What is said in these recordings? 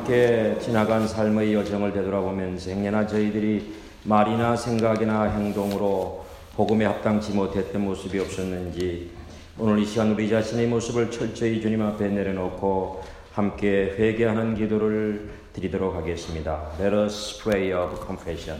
함께 지나간 삶의 여정을 되돌아보면서 행여나 저희들이 말이나 생각이나 행동으로 복음에 합당치 못했던 모습이 없었는지 오늘 이 시간 우리 자신의 모습을 철저히 주님 앞에 내려놓고 함께 회개하는 기도를 드리도록 하겠습니다. Let us pray of confession.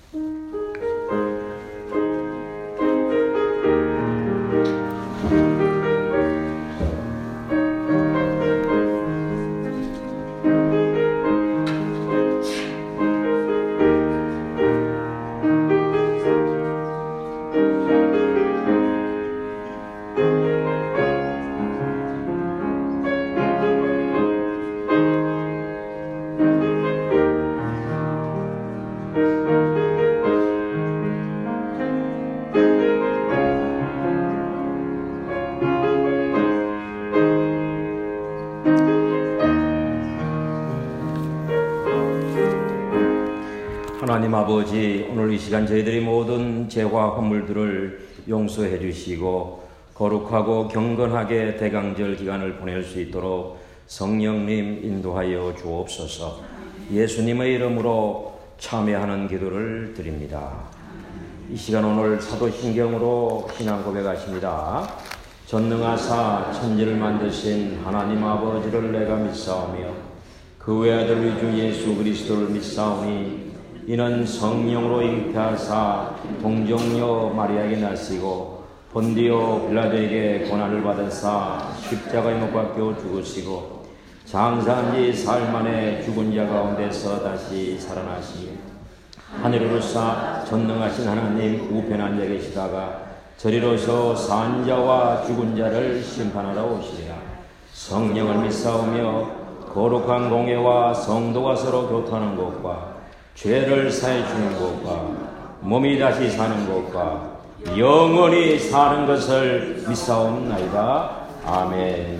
하나님 아버지, 오늘 이 시간 저희들이 모든 죄와 허물들을 용서해 주시고 거룩하고 경건하게 대강절 기간을 보낼 수 있도록 성령님 인도하여 주옵소서. 예수님의 이름으로 참여하는 기도를 드립니다. 이 시간 오늘 사도신경으로 신앙 고백하십니다. 전능하사 천지를 만드신 하나님 아버지를 내가 믿사오며 그 외아들 우리 주 예수 그리스도를 믿사오니 이는 성령으로 잉태하사 동정녀 마리아에게 나시고 본디오 빌라도에게 고난을 받으사 십자가에 못 박혀 죽으시고 장사한 지 사흘 만에 죽은 자 가운데서 다시 살아나시며 하늘으로서 전능하신 하나님 우편에 앉아 계시다가 저리로서 산 자와 죽은 자를 심판하러 오시리라. 성령을 믿사오며 거룩한 공예와 성도가 서로 교통하는 것과 죄를 사해 주는 것과 몸이 다시 사는 것과 영원히 사는 것을 믿사옵나이다. 아멘.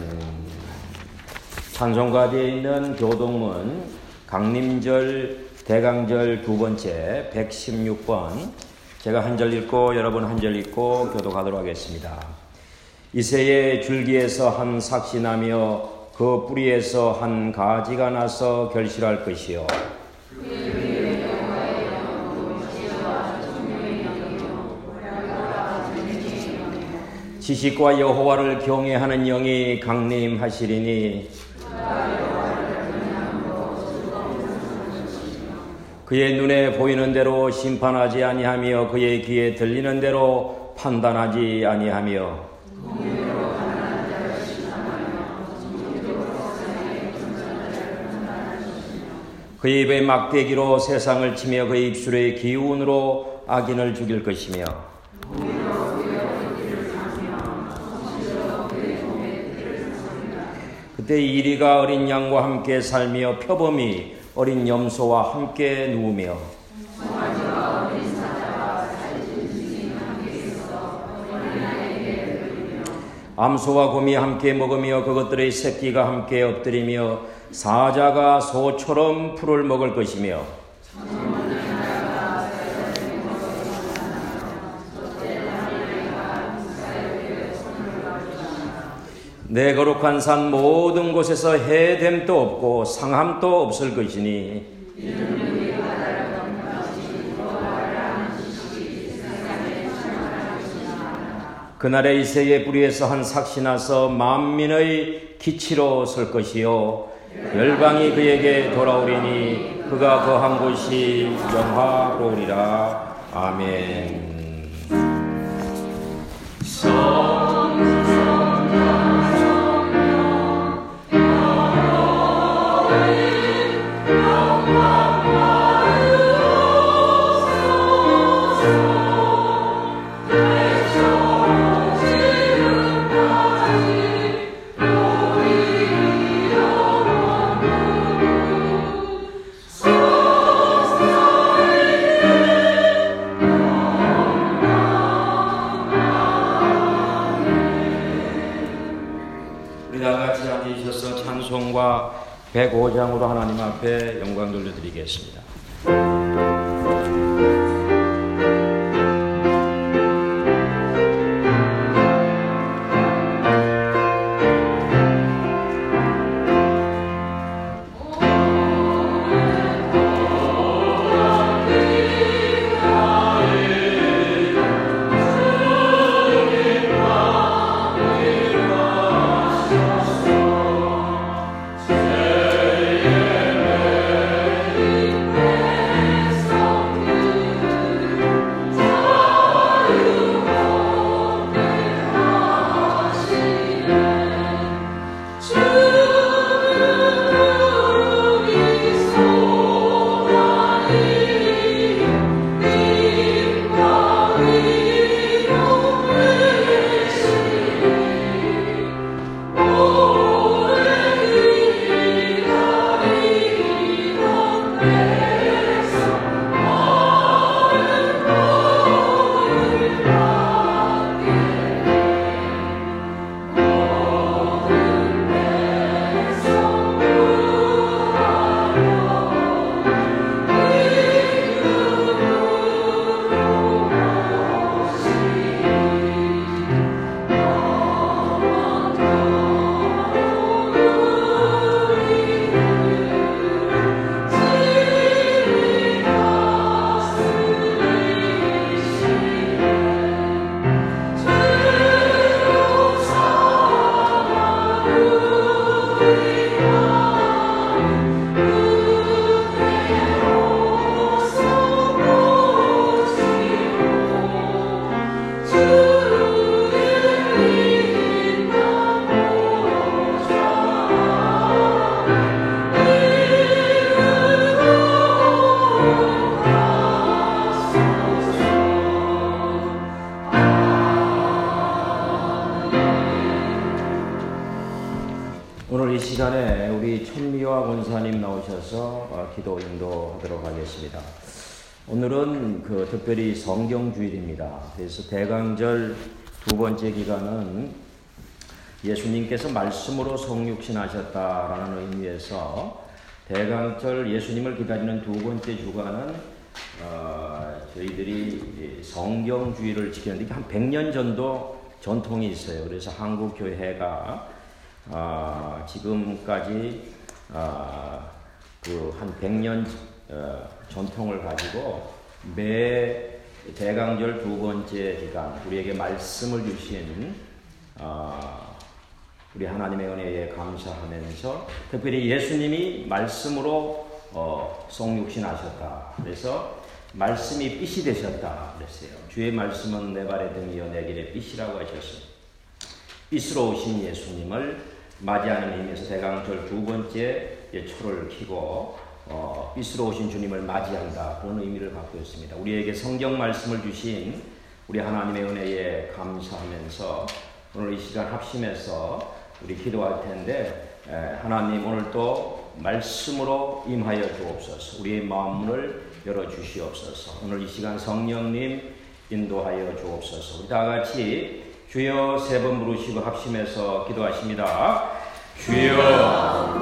찬송가지에 있는 교동문 강림절 대강절 두 번째 116번 제가 한 절 읽고 여러분 한 절 읽고 교독하도록 하겠습니다. 이새의 줄기에서 한 삭시 나며 그 뿌리에서 한 가지가 나서 결실할 것이요 지식과 여호와를 경외하는 영이 강림하시리니 그의 눈에 보이는 대로 심판하지 아니하며 그의 귀에 들리는 대로 판단하지 아니하며 그의 입에 막대기로 세상을 치며 그의 입술의 기운으로 악인을 죽일 것이며 그때 이리가 어린 양과 함께 살며 표범이 어린 염소와 함께 누우며 암소와 곰이 함께 먹으며 그것들의 새끼가 함께 엎드리며 사자가 소처럼 풀을 먹을 것이며 내 거룩한 산 모든 곳에서 해됨도 없고 상함도 없을 것이니 그날에 이새의 뿌리에서 한 삭시 나서 만민의 기치로 설 것이요 열방이 그에게 돌아오리니 그가 거한 곳이 영화로우리라. 아멘. 찬송과 105장으로 하나님 앞에 영광 돌려드리겠습니다. 우리 천미화 권사님 나오셔서 기도 인도하도록 하겠습니다. 오늘은 특별히 성경주일입니다. 그래서 대강절 두 번째 기간은 예수님께서 말씀으로 성육신하셨다라는 의미에서 대강절 예수님을 기다리는 두 번째 주간은 저희들이 성경주의를 지켰는데 한 100년 전도 전통이 있어요. 그래서 한국교회가 지금까지 한 100년 전통을 가지고 매 대강절 두 번째 기간 우리에게 말씀을 주신 우리 하나님의 은혜에 감사하면서 특별히 예수님이 말씀으로 성육신하셨다. 그래서 말씀이 빛이 되셨다 그랬어요. 주의 말씀은 내 발의 등이요 내 길의 빛이라고 하셨습니다. 빛으로 오신 예수님을 맞이하는 의미에서 대강절 두 번째 초를 켜고 빛으로 오신 주님을 맞이한다. 그런 의미를 갖고 있습니다. 우리에게 성경 말씀을 주신 우리 하나님의 은혜에 감사하면서 오늘 이 시간 합심해서 우리 기도할 텐데 하나님 오늘 또 말씀으로 임하여 주옵소서. 우리의 마음문을 열어주시옵소서. 오늘 이 시간 성령님 인도하여 주옵소서. 우리 다 같이 주여 세 번 부르시고 합심해서 기도하십니다. 주여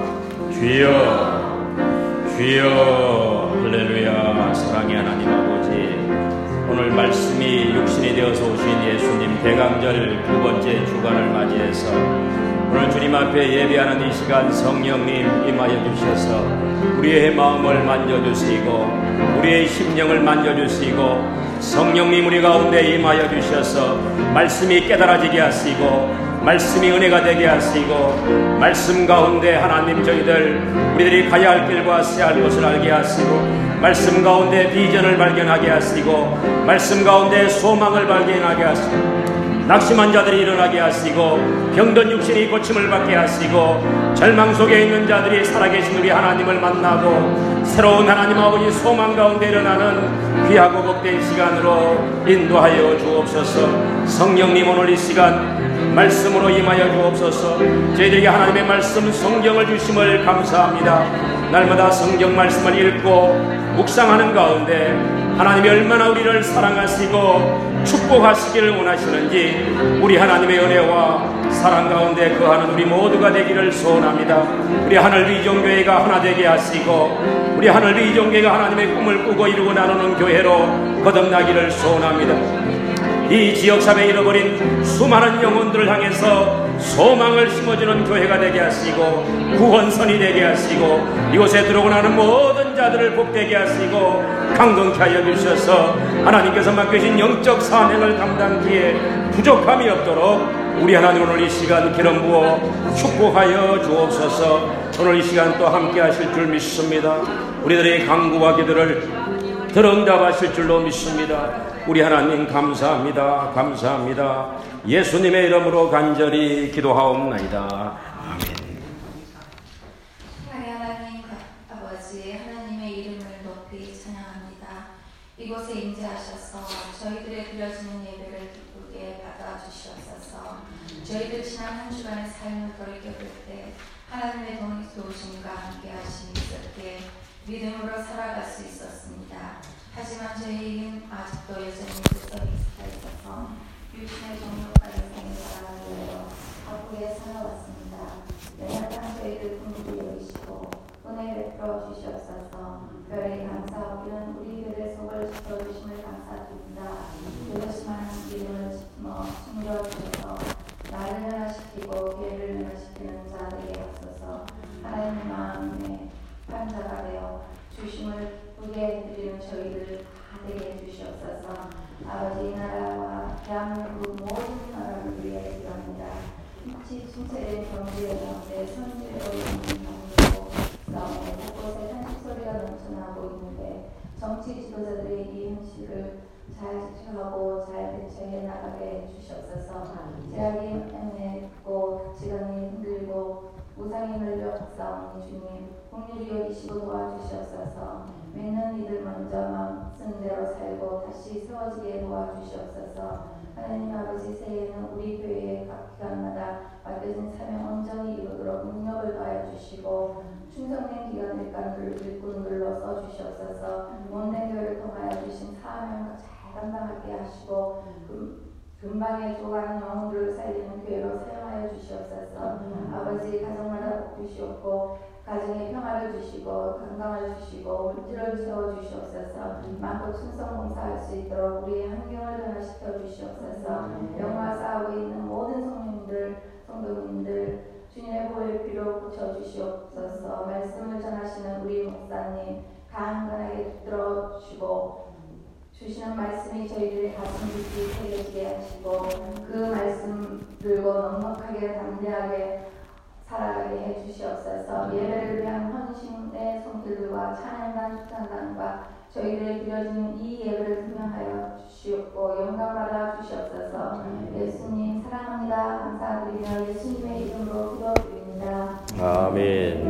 주여 주여. 할렐루야. 사랑의 하나님 아버지, 오늘 말씀이 육신이 되어서 오신 예수님 대강절 두 번째 주간을 맞이해서 오늘 주님 앞에 예배하는 이 시간 성령님 임하여 주셔서 우리의 마음을 만져주시고 우리의 심령을 만져주시고 성령님 우리 가운데 임하여 주셔서 말씀이 깨달아지게 하시고 말씀이 은혜가 되게 하시고 말씀 가운데 하나님 저희들 우리들이 가야 할 길과 세야 할 것을 알게 하시고 말씀 가운데 비전을 발견하게 하시고 말씀 가운데 소망을 발견하게 하시고 낙심한 자들이 일어나게 하시고 병든 육신이 고침을 받게 하시고 절망 속에 있는 자들이 살아계신 우리 하나님을 만나고 새로운 하나님 아버지 소망 가운데 일어나는 귀하고 복된 시간으로 인도하여 주옵소서. 성령님 오늘 이 시간 말씀으로 임하여 주옵소서. 저희들에게 하나님의 말씀 성경을 주심을 감사합니다. 날마다 성경 말씀을 읽고 묵상하는 가운데 하나님이 얼마나 우리를 사랑하시고 축복하시기를 원하시는지 우리 하나님의 은혜와 사랑 가운데 거하는 우리 모두가 되기를 소원합니다. 우리 하늘비전교회가 하나 되게 하시고 우리 하늘비전교회가 하나님의 꿈을 꾸고 이루고 나누는 교회로 거듭나기를 소원합니다. 이 지역사회에 잃어버린 수많은 영혼들을 향해서 소망을 심어주는 교회가 되게 하시고 구원선이 되게 하시고 이곳에 들어오고 나는 모든 자들을 복되게 하시고 강건케 하여 주셔서 하나님께서 맡겨진 영적 사명을 감당기에 부족함이 없도록 우리 하나님 오늘 이 시간 기름 부어 축복하여 주옵소서. 오늘 이 시간 또 함께 하실 줄 믿습니다. 우리들의 간구와 기도를 들응답하실 줄로 믿습니다. 우리 하나님 감사합니다. 감사합니다. 예수님의 이름으로 간절히 기도하옵나이다. 아멘. 하나님 아버지, 하나님의 이름을 높이 찬양합니다. 이곳에 임재하셔서 저희들의 드려지는 예배를 기쁘게 받아주시옵소서. 저희들 지난 한 주간의 삶을 돌이켜볼 때 하나님의 도우심과 함께 하심이 있었기에 믿음으로 살아갈 수 있었습니다. 하지만 저희는 아직도 여전히 불성이 있어서 육신의 종로까지 생을 살아가며 바쁘게 살아왔습니다. 연약한 저희들 긍휼히 여기시고 은혜 베풀어 주시옵소서. 별에 감사하기는 우리들의 속을 지켜주심을 감사드립니다. 그것이 많은 기름을 숨겨 주셔서 나를 변화시키고 교회를 변화시키는 자들에게 앞서서 하나님의 마음에 판자가 되어 주심을 우리에게 드리는 저희들 다 되게 해주시옵소서. 아버지, 이 나라와 대한민국 모든 나라를 위해 기도합니다. 침체된 경제 가운데 선지로 있는 경제고 싸움에 곳곳에 탄식 소리가 넘쳐나고 있는데 정치 지도자들의 이 현실을 잘 지켜하고 잘 대처해 나가게 해주시옵소서. 제약이 애매했고 지간이 힘들고 우상이 늘려 싸우니 주님 긍휼히 여기시고 도와주시옵소서. 믿는 이들 먼저 마음 쓴 대로 살고 다시 세워지게 도와주시옵소서. 하나님 아버지, 새해에는 우리 교회의 각 기관마다 맡겨진 사명 온전히 이루도록 능력을 더하여 주시고 충성된 기관들과 일꾼들로 써주시옵소서. 온된 교회를 통하여 주신 사명을 잘 감당하게 하시고 금방에 죽어가는 영혼들을 살리는 교회로 사용하여 주시옵소서. 아버지 가정마다 복 주시옵고 가정에 평화를 주시고 건강을 주시고 물질을 채워주시옵소서. 많고 충성 봉사할 수 있도록 우리의 환경을 변화시켜 주시옵소서. 영과 싸우고 있는 모든 성도님들 주님의 보혈 피로 고쳐주시옵소서. 말씀을 전하시는 우리 목사님 강건하게 붙들어주시고 주시는 말씀이 저희들의 가슴 깊이 새겨지게 하시고 그 말씀 들고 넉넉하게 담대하게 살아가게 해주시옵소서. 예배를 위한 헌신의 손길과 찬양단 축산단과 저희들의 드려지는 이 예배를 투명하여 주시옵고 영광 받아 주시옵소서. 예수님 사랑합니다. 감사드리며 예수님의 이름으로 기도드립니다. 아멘.